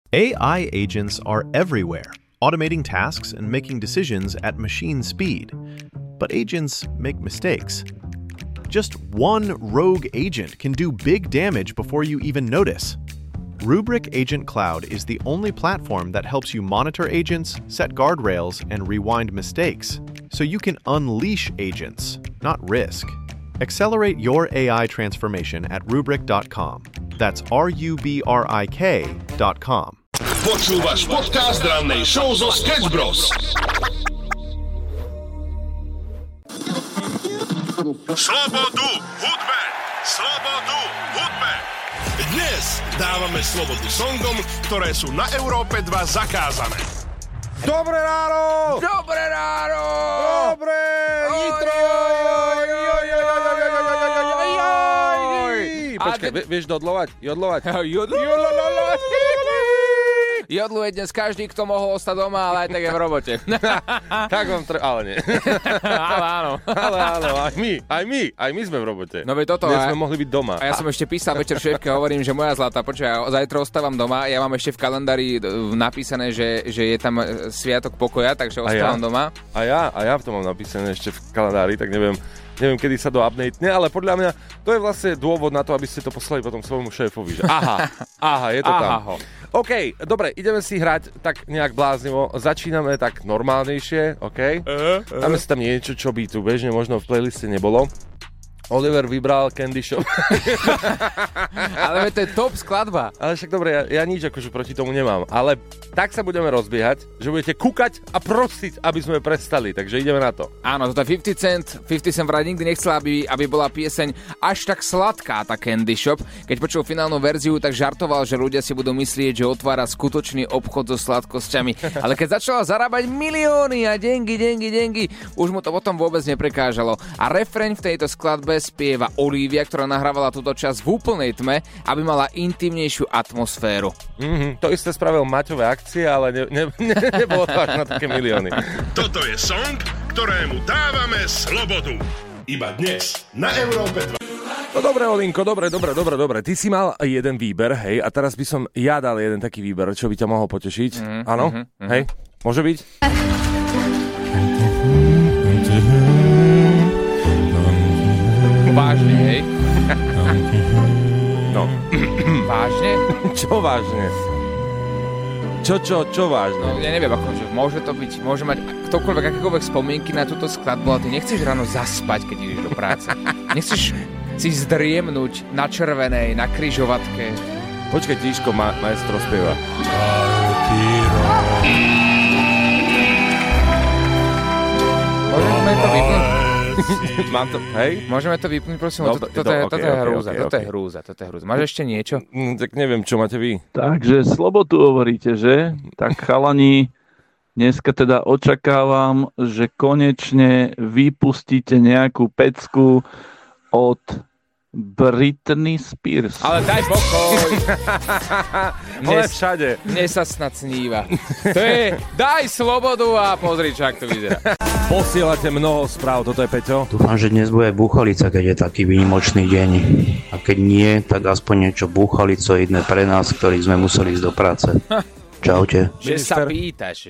AI agents are everywhere, automating tasks and making decisions at machine speed. But agents make mistakes. Just one rogue agent can do big damage before you even notice. Rubrik Agent Cloud is the only platform that helps you monitor agents, set guardrails, and rewind mistakes, so you can unleash agents, not risk. Accelerate your AI transformation at Rubrik.com. That's RUBRIK.com. Počúvaš podcast rannej show zo Sketch Bros. Slobodu hudbe! Slobodu hudbe! Dnes dávame slobodu songom, ktoré sú na Európe 2 zakázané. Dobré ráno! Dobré ráno! Dobré nitro! Počkaj, vieš dodlovať? Jodlovať? Jodluje dnes každý, kto mohol ostať doma, ale aj tak je v robote. Tak vám ale nie. Ale áno. Ale áno, aj my sme v robote. No veď toto. Dnes sme mohli byť doma. A ja som ešte písal večer šéfke, hovorím, že moja zlatá, počkaj, zajtra ostávam doma, ja mám ešte v kalendári napísané, že je tam sviatok pokoja, takže ostávam doma. A ja v tom mám napísané ešte v kalendári, tak neviem, kedy sa to updatene, ale podľa mňa to je vlastne dôvod na to, aby ste to poslali potom svojmu šéfovi. Že aha, je to tam. OK, dobre, ideme si hrať tak nejak bláznivo. Začíname tak normálnejšie, OK? Dáme si tam niečo, čo by tu bežne možno v playliste nebolo. Oliver vybral Candy Shop. Ale to je top skladba. Ale však dobre, ja nič akože proti tomu nemám. Ale tak sa budeme rozbiehať, že budete kúkať a prosiť, aby sme prestali. Takže ideme na to. Áno, toto je 50 Cent. 50 Cent vraj nikdy nechcel, aby bola pieseň až tak sladká, tá Candy Shop. Keď počul finálnu verziu, tak žartoval, že ľudia si budú myslieť, že otvára skutočný obchod so sladkosťami. Ale keď začala zarábať milióny a dengy, už mu to potom vôbec neprekážalo. A refreň v tejto skladbe spieva Olivia, ktorá nahrávala túto časť v úplnej tme, aby mala intimnejšiu atmosféru. To isté spravil Maťové akcie, ale nebolo to až na také milióny. Toto je song, ktorému dávame slobodu. Iba dnes na Európe 2. No dobre, Olinko, dobre. Ty si mal jeden výber, hej, a teraz by som ja dal jeden taký výber, čo by ťa mohol potešiť. Áno? Hej, môže byť? Vážne, hej? No. Vážne? Čo vážne? Čo vážne? No, ja neviem, akože môže to byť, môže mať ktokoľvek, akékoľvek spomienky na túto skladbu, ale ty nechceš ráno zaspať, keď ideš do práce. Nechceš si zdriemnúť na červenej, na križovatke. Počkaj, tíško, maestro spieva. Môžeme to vypnúť? Mám to, hej? Môžeme to vypnúť, prosím, toto je hrúza. Máš ešte niečo? Tak neviem, čo máte vy. Takže slobodu hovoríte, že? Tak chalani, dneska teda očakávam, že konečne vypustíte nejakú pecku od Britney Spears. Ale daj pokoj. Ale všade. Mne sa snad sníva. To je, daj slobodu a pozri, čo ak to vyzerá. Posielate mnoho správ, toto je Peťo. Dúfam, že dnes bude búchalica, keď je taký výnimočný deň. A keď nie, tak aspoň niečo búchalicoidné pre nás, ktorí sme museli ísť do práce. Čaute. Že sa pýtaš.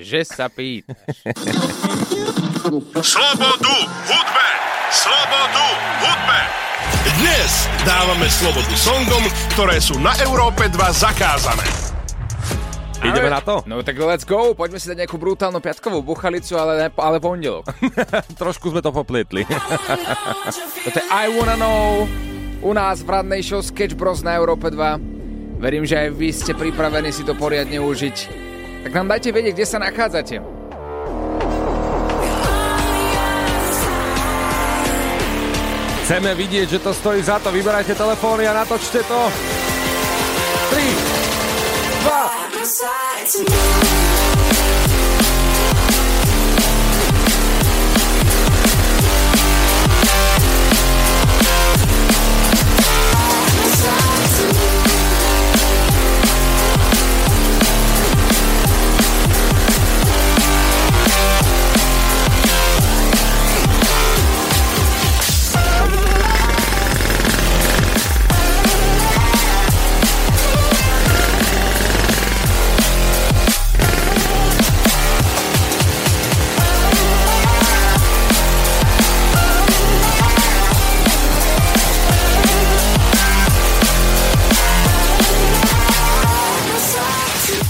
Slobodu hudbe! Slobodu hudbe! Dnes dávame slobodu songom, ktoré sú na Európe 2 zakázané. Ideme na to? No tak let's go, poďme si dať nejakú brutálnu piatkovú buchalicu, ale pondelok. Trošku sme to poplietli. Toto je I Wanna Know u nás v radnej show Sketch Bros na Európe 2. Verím, že aj vy ste pripravení si to poriadne užiť. Tak nám dajte vedieť, kde sa nachádzate. Chceme vidieť, že to stojí za to. Vyberajte telefóny a natočte to. 3, 2...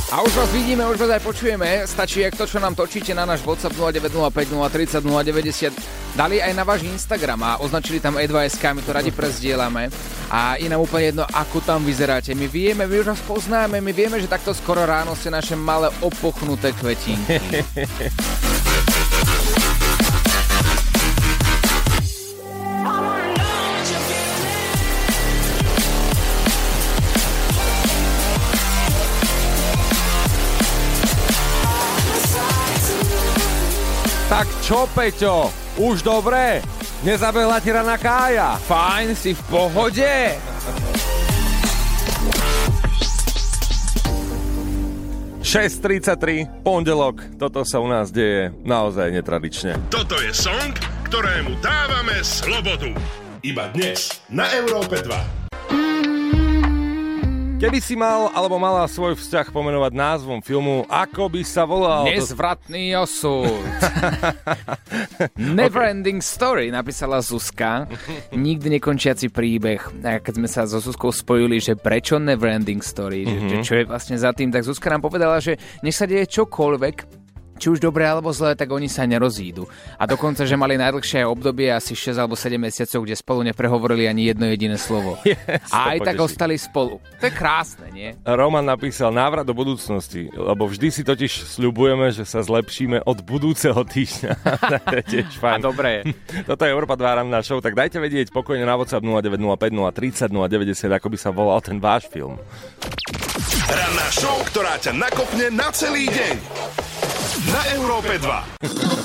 A už vás vidíme, už vás aj počujeme. Stačí, jak to, čo nám točíte na náš WhatsApp 0905 030 090. Dali aj na váš Instagram a označili tam E2SK, my to radi prezdielame. A je nám úplne jedno, ako tam vyzeráte. My vieme, my už vás poznáme, my vieme, že takto skoro ráno ste naše malé opochnuté kvetinky. Tak čo, Peťo? Už dobre? Nezabehla ti rana Kája? Fajn, si v pohode? ...6:33, pondelok. Toto sa u nás deje naozaj netradične. Toto je song, ktorému dávame slobodu. Iba dnes na Európe 2. Keby si mal alebo mala svoj vzťah pomenovať názvom filmu, ako by sa volal? Nezvratný osud. Neverending story, napísala Zuzka. Nikdy nekončiaci príbeh. A keď sme sa so Zuzkou spojili, že prečo Neverending story, že čo je vlastne za tým, tak Zuzka nám povedala, že nech sa deje čokoľvek, či už dobré alebo zlé, tak oni sa nerozídu. A dokonca, že mali najdlhšie obdobie asi 6 alebo 7 mesiacov, kde spolu neprehovorili ani jedno jediné slovo. A aj tak ostali spolu. To je krásne, nie? Roman napísal návrat do budúcnosti, lebo vždy si totiž sľubujeme, že sa zlepšíme od budúceho týždňa. To je tiež fajn. A dobré. Toto je Európa 2 ranná show, tak dajte vedieť pokojne na WhatsApp 0905 030 090, ako by sa volal ten váš film. Ranná show, ktorá ťa nakopne na celý deň. Na Európe 2.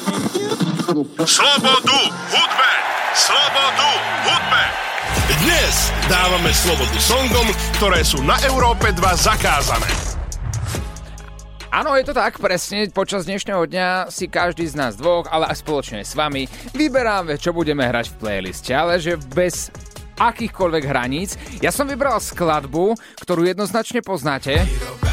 Slobodu hudbe! Slobodu hudbe! Dnes dávame slobodu songom, ktoré sú na Európe 2 zakázané. Áno, je to tak, presne. Počas dnešného dňa si každý z nás dvoch, ale aj spoločne s vami, vyberáme, čo budeme hrať v playliste, ale že bez akýchkoľvek hraníc. Ja som vybral skladbu, ktorú jednoznačne poznáte.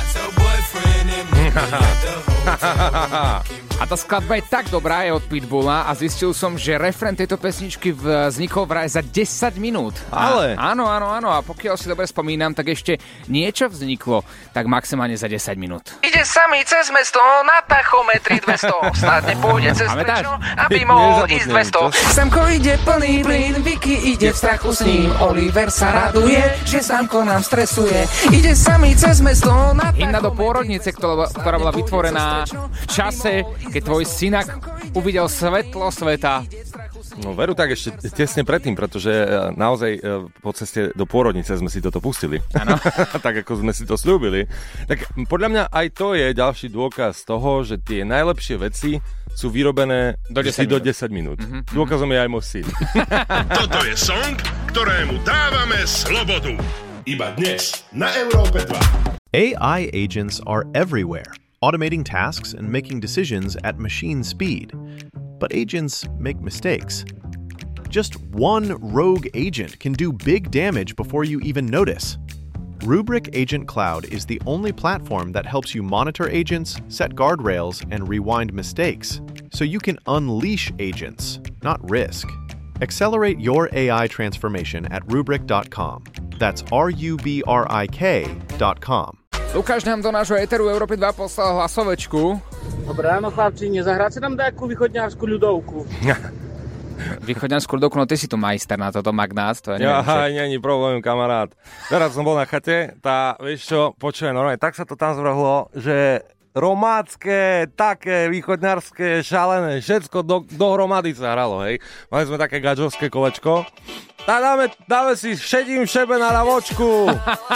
A tá skladba je tak dobrá, je od Pitbulla a zistil som, že refrén tejto pesničky vznikol vraj za 10 minút. Ale? Áno. A pokiaľ si dobre spomínam, tak ešte niečo vzniklo, tak maximálne za 10 minút. Ide sami cez mesto na tachometri 200. Snad nepôjde cez prečno, aby mohol ísť 200. Samko ide plný plyn, Vicky ide v strachu s ním. Oliver sa raduje, že Samko nám stresuje. Ide sami cez mesto na tachometri 200. Hymna do pôrodnice, ktorá bola vytvorená v čase, keď tvoj synak uvidel svetlo sveta. No veru tak ešte tesne predtým, pretože naozaj po ceste do pôrodnice sme si toto pustili. Áno. Tak ako sme si to slúbili. Tak podľa mňa aj to je ďalší dôkaz toho, že tie najlepšie veci sú vyrobené do 10 minút. Dôkazom je aj môj syn. Toto je song, ktorému dávame slobodu. Iba dnes na Európe 2. AI agents are everywhere, automating tasks and making decisions at machine speed. But agents make mistakes. Just one rogue agent can do big damage before you even notice. Rubrik Agent Cloud is the only platform that helps you monitor agents, set guardrails, and rewind mistakes, so you can unleash agents, not risk. Accelerate your AI transformation at Rubrik.com. That's RUBRIK.com. Lukáš nám do nášho éteru Európy 2 poslal hlasovečku. Dobré ráno, chlapci, nezahráte nám nejakú východňárskú ľudovku? Východňarskú ľudovku, no ty si tu majster na toto, Magnát. To je nie problém, kamarát. Teraz som bol na chate, vieš čo, počujem, normálne, tak sa to tam zvrhlo, že romácké, také východňarské, šalené, všetko dohromady sa hralo, hej. Mali sme také gadžovské kolečko. Dáme si šedím šebe na lavočku.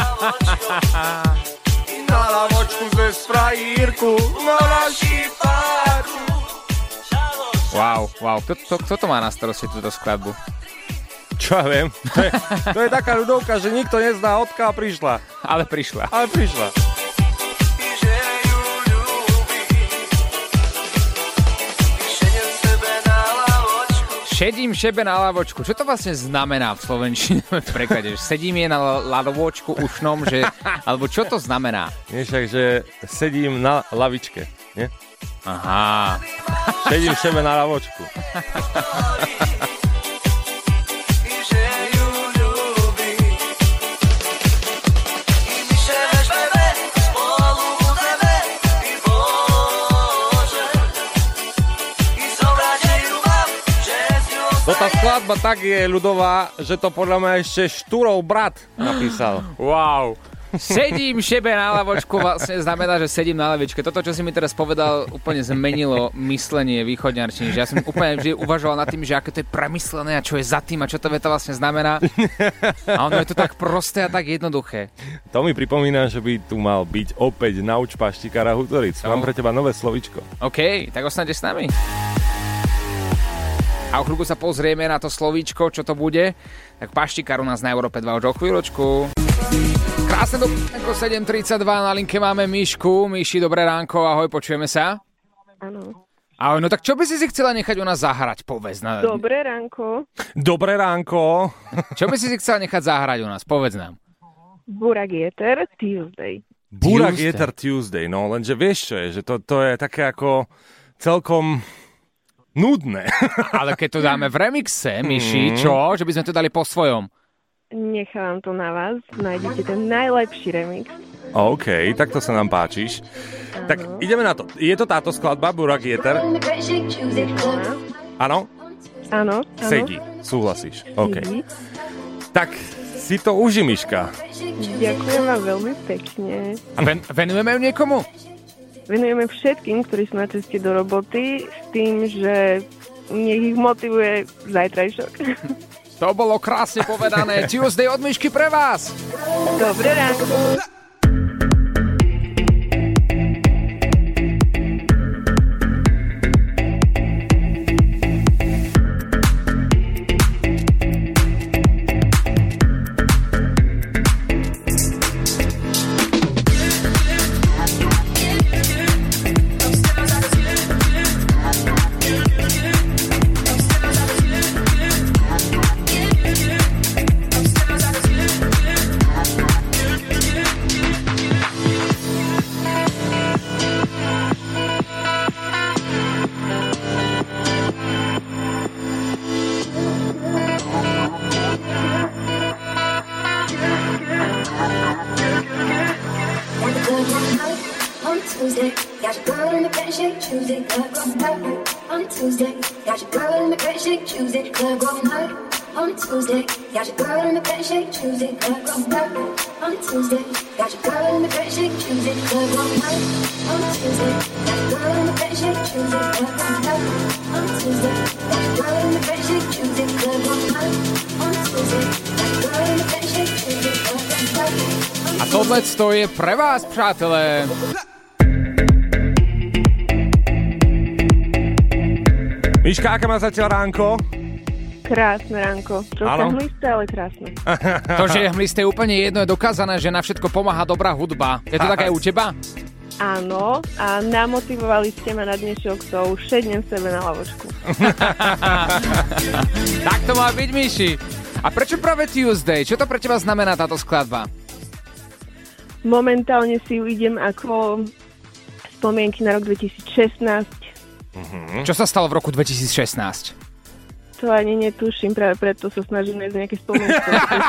Na lavočku cez frajírku, na naši párku. Wow. Kto to má na starosti túto skladbu? Čo ja viem? To je taká ľudovka, že nikto nezná, odkiaľ prišla. Ale prišla. Šedím šebe na lavočku. Čo to vlastne znamená v slovenčine v preklade? Sedím je na lavočku ušnom, že... Alebo čo to znamená? Nie však, že sedím na lavičke, nie? Aha. Šedím šebe na lavočku. Tá skladba tak je ľudová, že to podľa mňa ešte Štúrov brat napísal. Wow. Sedím šebe na lavočku, vlastne znamená, že sedím na lavičke. Toto, čo si mi teraz povedal, úplne zmenilo myslenie východňarčiny. Že ja som úplne vždy uvažoval nad tým, že aké to je premyslené a čo je za tým a čo to veta vlastne znamená. A ono je to tak prosté a tak jednoduché. To mi pripomína, že by tu mal byť opäť Nauč paštikára Hutoric. Mám pre teba nové slovíčko. OK, tak ostaňte s nami. A o chvíľku sa pozrieme na to slovíčko, čo to bude. Tak paštikár u nás na Európe 2 už o chvíľočku. Krásne do 7.32, na linke máme Mišku. Miši, dobré ránko, ahoj, počujeme sa? Áno. Ahoj, no tak čo by si chcela nechať u nás zahrať, povedz. Dobré ránko. Dobré ránko. Čo by si chcela nechať zahrať u nás, povedz nám. Burak Jeter Tuesday. Burak Jeter Tuesday, no lenže vieš čo je, že to je také ako celkom nudné. Ale keď to dáme v remixe, Miši, čo? Že by sme to dali po svojom? Nechávam to na vás. Nájdete ten najlepší remix. OK, tak to sa nám páčiš. Áno. Tak ideme na to. Je to táto skladba, Burak Jeter? Áno? Áno. Sedí, súhlasíš. OK. Tak si to uži, Miška. Ďakujem vám veľmi pekne. A venujeme ju niekomu? Venujeme všetkým, ktorí sú na ceste do roboty, s tým, že nech ich motivuje zajtrajšok. To bolo krásne povedané. Tuesday od Mišky pre vás. Dobré ránko. A tohleto je pre vás, přátelé. Miška, aké má zatiaľ ránko? Krásne ránko. Troška hmlisté, ale krásne. To, že je hmlisté, je úplne jedno, je dokázané, že na všetko pomáha dobrá hudba. Je to také u teba? Áno, a namotivovali ste ma na dnešok, to už šednem sebe na lavočku. Tak to má byť, Miši. A prečo práve Tuesday? Čo to pre teba znamená táto skladba? Momentálne si ju idem ako spomienky na rok 2016. Čo sa stalo v roku 2016? To ani netuším, práve preto sa snažím nájsť nejaké spomienky.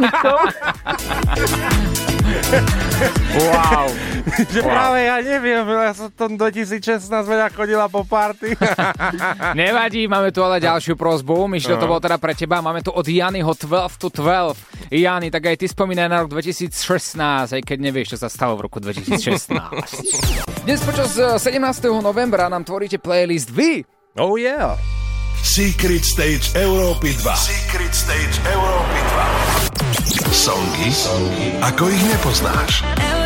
Wow. Že práve ja neviem, ja som v tom 2016 veľa chodila po party. Nevadí, máme tu ale ďalšiu prosbu. Myšľa, to bolo teda pre teba. Máme tu od Janyho 12 to 12. Jany, tak aj ty spomínaj na rok 2016, aj keď nevieš, čo sa stalo v roku 2016. Dnes počas 17. novembra nám tvoríte playlist vy. Oh yeah. Secret Stage Európy 2. Secret Stage Európy 2. Songy, ako ich nepoznáš.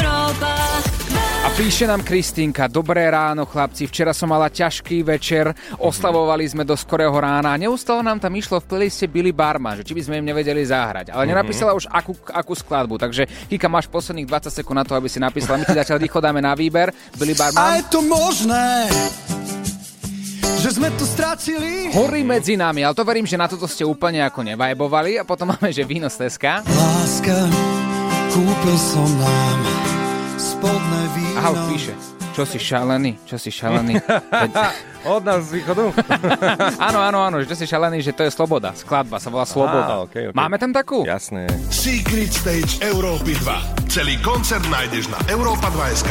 A píše nám Kristínka: dobré ráno, chlapci, včera som mala ťažký večer, oslavovali sme do skorého rána a neustále nám tam išlo v playliste Billy Barman, že či by sme im nevedeli zahrať, ale nenapísala už akú skladbu, takže Kika, máš posledných 20 sekúnd na to, aby si napísala. My ti zatiaľ rýchlo dáme na výber Billy Barman. A je to možné, že sme tu stratili Hory medzi nami, ale to verím, že na toto ste úplne ako nevajbovali. A potom máme, že víno z Teska. Láska, kúpil som nám spodné víno. Aha, už píše. Čo si šalený? Od nás z východu? áno, že to si šalený, že to je Sloboda. Skladba sa volá Sloboda. Okay. Máme tam takú? Jasné. Secret Stage Európy 2. Celý koncert nájdeš na Europa2.sk.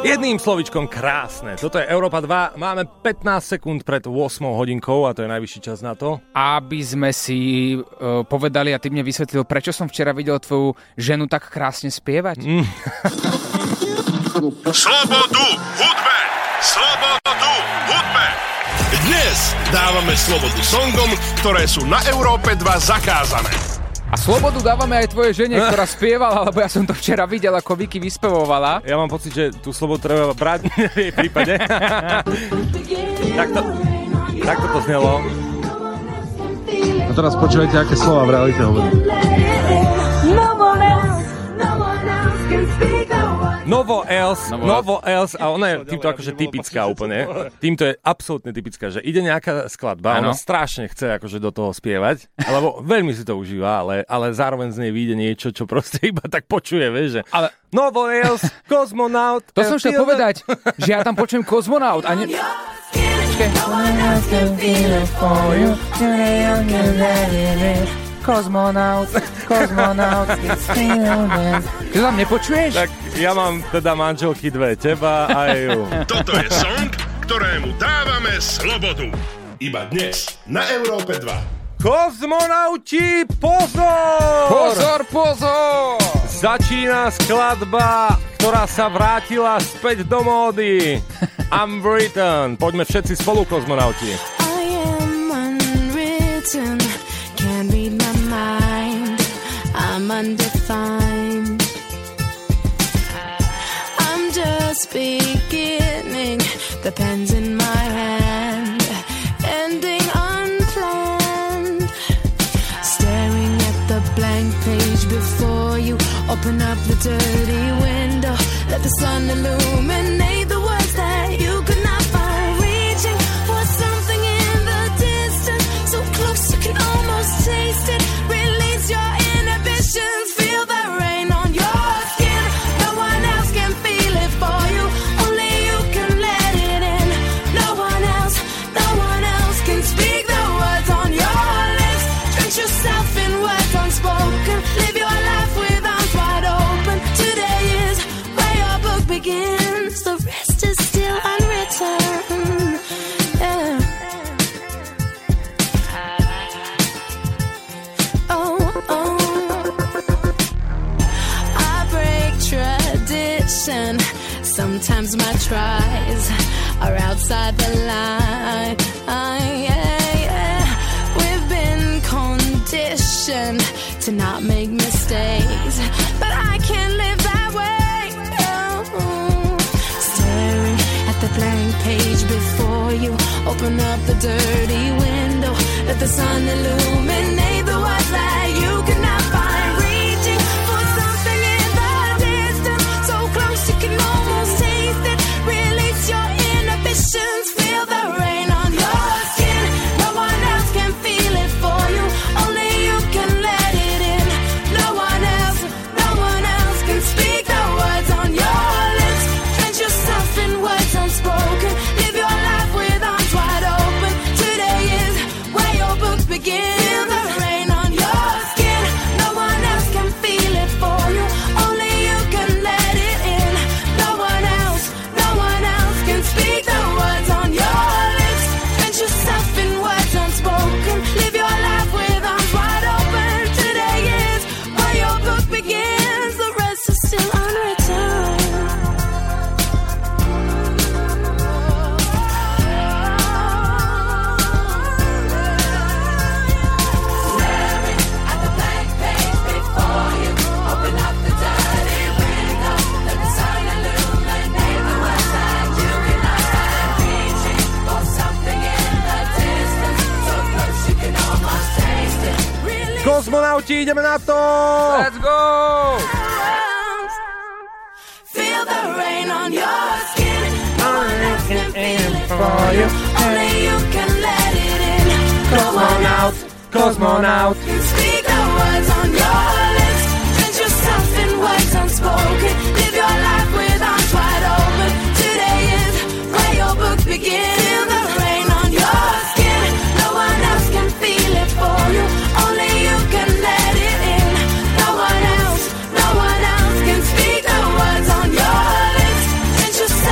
Jedným slovičkom krásne. Toto je Európa 2. Máme 15 sekúnd pred 8 hodinkou a to je najvyšší čas na to. Aby sme si povedali a ty mne vysvetlil, prečo som včera videl tvoju ženu tak krásne spievať. Slobodu hudbe! Slobodu hudbe! Dnes dávame slobodu songom, ktoré sú na Európe 2 zakázané. A slobodu dávame aj tvojej žene, ktorá spievala, lebo ja som to včera videl, ako Vicky vyspevovala. Ja mám pocit, že tú slobodu treba brať v jej prípade. Takto to znelo. A teraz počujete, aké slova v realite hovorím. Novo else a ona je týmto akože typická úplne. Týmto je absolútne typická, že ide nejaká skladba, ona strašne chce akože do toho spievať, alebo veľmi si to užíva, ale zároveň z nej vyjde niečo, čo proste iba tak počuje, vieš, že ale Novo else, Cosmonaut. To som chcel povedať, že ja tam počujem Cosmonaut a ne... Cosmonaut. Ty tam nepočuješ? Tak ja mám teda manželky dve, teba a ju. Toto je song, ktorému dávame slobodu. Iba dnes na Európe 2. Kozmonauti, pozor! Pozor! Začína skladba, ktorá sa vrátila späť do módy. I'm written. Poďme všetci spolu, kozmonauti. I am unwritten. Can't read my mind, I'm undefined. I'm just beginning, the pen's in my hand, ending unplanned. Staring at the blank page before you, open up the dirty window, let the sun illuminate the words that you could not find. Reaching for something in the distance, so close you can almost taste it. Release your inhibitions, feel the rain on your skin. No one else can feel it for you, only you can let it in. No one else can speak the words on your lips. Drench yourself in words unspoken, live your life with arms wide open. Today is where your book begins, the rest is still unwritten. Yeah. Sometimes my tries are outside the line. We've been conditioned to not make mistakes, but I can't live that way. Staring at the blank page before you, open up the dirty window, let the sun illuminate the words that you cannot find. Reaching for something in the distance, so close you can almost taste it. Release your inhibitions, feel the rain on your skin. No one else can feel it for you, only you can let it in. No one else can speak the words on your lips. Drench yourself in words unspoken, live your life with arms wide open. Today is where your book begins. The rain on your skin, no one else can feel it for you, only you can let it in. No one else can speak the words on your lips. Drench yourself in words unspoken, live your life with arms wide open. Today is where your book begins, the rest is still unwritten. Staring at the blank page before you, open up the dirty window, let the sun illuminate the words that you cannot find. Reaching for something in the distance, so close you can almost taste it. Kozmonauti, ideme na to! Let's go! Feel the rain on your skin. No one else can feel it for you, only you can let it in. Cosmonaut, Cosmonaut. speak the words on your lips. Drench yourself in words unspoken, live your life with arms wide open. Today is where your book begins. Feel the rain on your skin. No one else can feel it for you, only you can let it in. No one else can speak the words on your lips. Drench yourself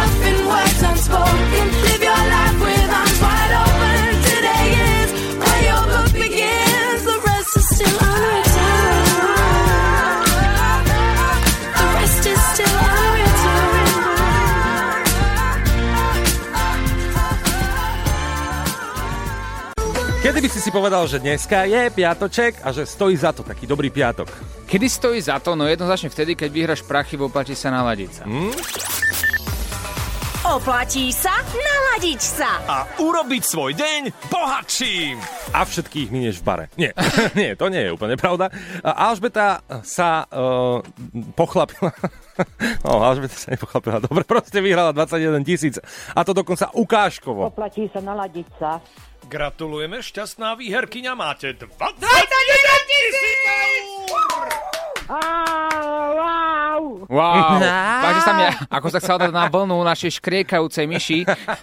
si povedal, že dneska je piatoček a že stojí za to, taký dobrý piatok. Kedy stojí za to? No jednoznačne vtedy, keď vyhráš prachy, oplatí sa naladiť sa. Oplatí sa naladiť sa. A urobiť svoj deň bohatším. A všetkých minieš v bare. Nie, nie, to nie je úplne pravda. Alžbeta sa pochlapila. No, Alžbeta sa nepochlapila. Dobre, proste vyhrala 21 000. A to dokonca ukážkovo. Oplatí sa naladiť sa. Gratulujeme, šťastná výherkyňa, máte 21 000 eur! Wow, páči sa mi, ako sa chcela dať na vlnu našej škriekajúcej myši.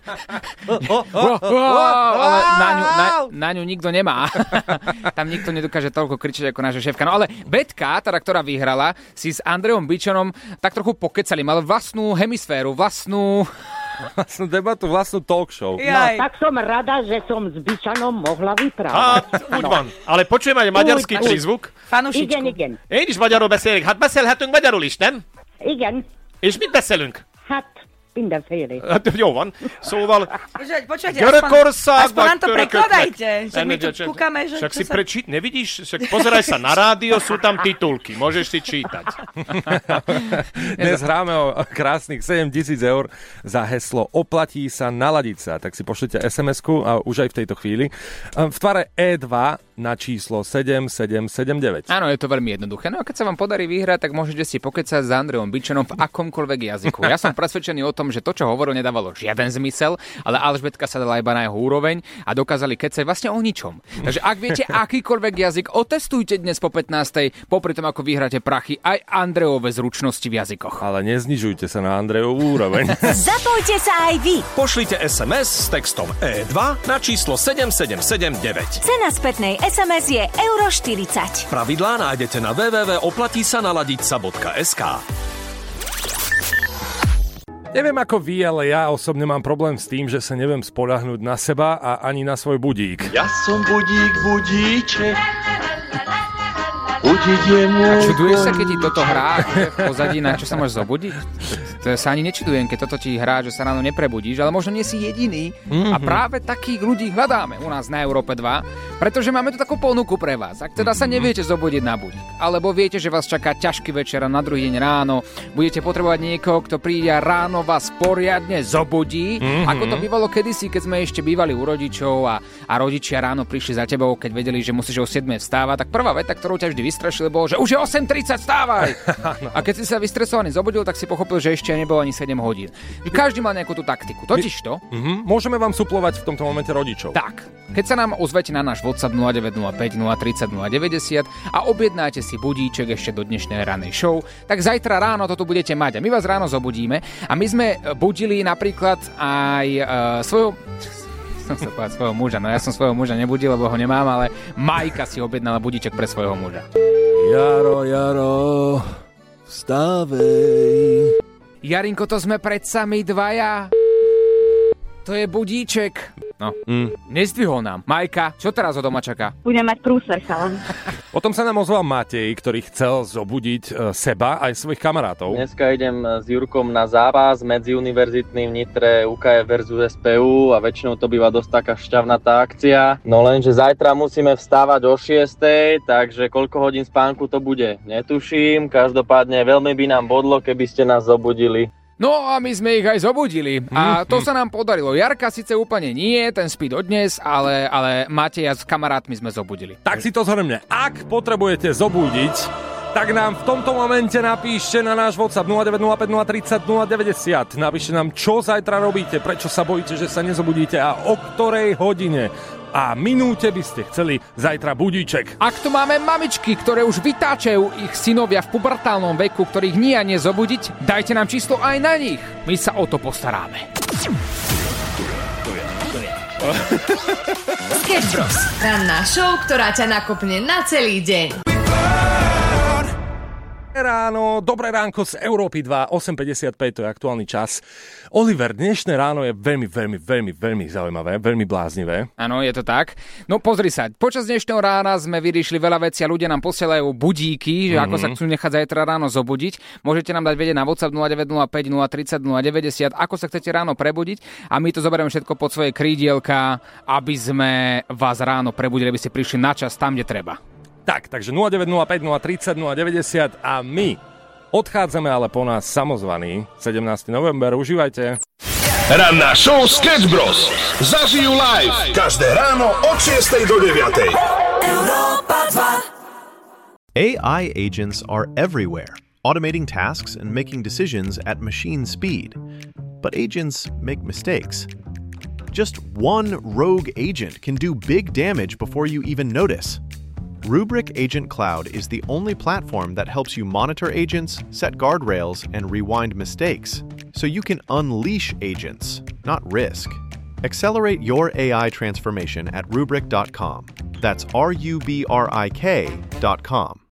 Ale na ňu nikto nemá. Tam nikto nedokáže toľko kričať ako naša šéfka. No ale Betka, ktorá vyhrala, si s Andrejom Bičanom tak trochu pokecali. Mal vlastnú hemisféru, vlastnú debatu, vlastnú talk show. No, tak som rada, že som s Bičanom mohla vyprávať. Van. Ale počujem aj maďarský prízvuk. Fanusicsku. Igen. Én is magyarul beszélek. Hát beszélhetünk magyarul is, nem? Igen. És mit beszélünk? Hát mindenféle. Hát jó van. Szóval počujete, Görögország, aspoň nám to prekladajte. Však my tu kúkame, že... Však si nevidíš? Však pozeraj sa na rádio, sú tam titulky. Môžeš si čítať. Dnes hráme o krásnych 7 000 eur za heslo Oplatí sa naladiť sa. Tak si pošlite SMS-ku a už aj v tejto chvíli. V tvare E2 na číslo 7779. Áno, je to veľmi jednoduché. No a keď sa vám podarí vyhrať, tak môžete si pokecať s Andrejom Bičanom v akomkoľvek jazyku. Ja som presvedčený o tom, že to, čo hovoril, nedávalo žiaden zmysel, ale Alžbetka sa dala iba na jeho úroveň a dokázali kecať vlastne o ničom. Takže ak viete akýkoľvek jazyk, otestujte dnes po 15. popri tom, ako vyhráte prachy, aj Andrejove zručnosti v jazykoch. Ale neznižujte sa na Andrejovú úroveň. Zapojte sa aj vy. Pošlite SMS s textom E2 na číslo 7779. Cena spätnej SMS je euro 40. Pravidlá nájdete na www.oplatisanaladiťsa.sk. Neviem ako vy, ale ja osobne mám problém s tým, že sa neviem spoľahnúť na seba a ani na svoj budík. Ja som budíček. Budík je môj. A čuduješ sa, keď ti toto hrá v pozadí, na čo sa môžeš zobudiť? To sa ani nečudujem, keď toto ti hrá, že sa ráno neprebudíš, ale možno nie si jediný. A práve takých ľudí hľadáme u nás na Európe 2, pretože máme tu takú ponuku pre vás. Ak teda sa neviete zobudiť na budík, alebo viete, že vás čaká ťažký večer a na druhý deň ráno budete potrebovať niekoho, kto príde a ráno vás poriadne zobudí, ako to bývalo kedysi, keď sme ešte bývali u rodičov a rodičia ráno prišli za tebou, keď vedeli, že musíš o 7 vstávať, tak prvá veta, ktorú ťa vždy vystrašili, bolo, že už je 8:30, vstávaj. A keď si sa vystresovaný zobudil, tak si pochopil, že ešte nebolo ani 7 hodín. Každý má nejakú tú taktiku. Totižto môžeme vám suplovať v tomto momente rodičov. Tak. Keď sa nám ozvete na náš WhatsApp 0905 030 090 a objednáte si budíček ešte do dnešnej ranej show, tak zajtra ráno to tu budete mať. A my vás ráno zobudíme. A my sme budili napríklad aj svojho muža. No ja som svojho muža nebudil, lebo ho nemám, ale Majka si objednala budíček pre svojho muža. Jaro, vstávej. Jarinko, to sme predsa my dvaja. To je budíček. No, nezdvihol nám. Majka, čo teraz ho doma čaká? Budem mať prúser, chalan. Potom sa nám ozval Matej, ktorý chcel zobudiť seba aj svojich kamarátov. Dneska idem s Jurkom na zápas medziuniverzitný v Nitre UKF versus SPU a väčšinou to býva dosť taká šťavnatá akcia. No lenže zajtra musíme vstávať o 6:00, takže koľko hodín spánku to bude? Netuším, každopádne veľmi by nám bodlo, keby ste nás zobudili. No a my sme ich aj zobudili a to sa nám podarilo. Jarka síce úplne nie, ten spí dodnes, ale Mateja s kamarátmi sme zobudili. Tak si to zhrňme. Ak potrebujete zobudiť, tak nám v tomto momente napíšte na náš WhatsApp 0905 030 090. Napíšte nám, čo zajtra robíte, prečo sa bojíte, že sa nezobudíte a o ktorej hodine a minúte by ste chceli zajtra budíček. Ak tu máme mamičky, ktoré už vytáčajú ich synovia v pubertálnom veku, ktorých nie a nezobudiť, dajte nám číslo aj na nich. My sa o to postaráme. Sketch Bros. Ranná show, ktorá ťa nakopne na celý deň. dobré ránko z Európy 2, 8.55, to je aktuálny čas. Oliver, dnešné ráno je veľmi zaujímavé, veľmi bláznivé. Áno, je to tak. No pozri sa, počas dnešného rána sme vyriešili veľa vecí a ľudia nám posielajú budíky, že ako sa chcú nechať zajtra ráno zobudiť. Môžete nám dať vedieť na WhatsApp 0905 030 090, ako sa chcete ráno prebudiť a my to zoberieme všetko pod svoje krídielka, aby sme vás ráno prebudili, aby ste prišli na čas tam, kde treba. Tak, takže 0905 030 090 a my odchádzame, ale po nás samozvaný 17. november. Užívajte. Ranná show Sketch Bros. Zažijú live každé ráno od 6 do 9. Európa 2. AI agents are everywhere, automating tasks and making decisions at machine speed. But agents make mistakes. Just one rogue agent can do big damage before you even notice. Rubrik Agent Cloud is the only platform that helps you monitor agents, set guardrails, and rewind mistakes, so you can unleash agents, not risk. Accelerate your AI transformation at Rubrik.com. That's RUBRIK.com.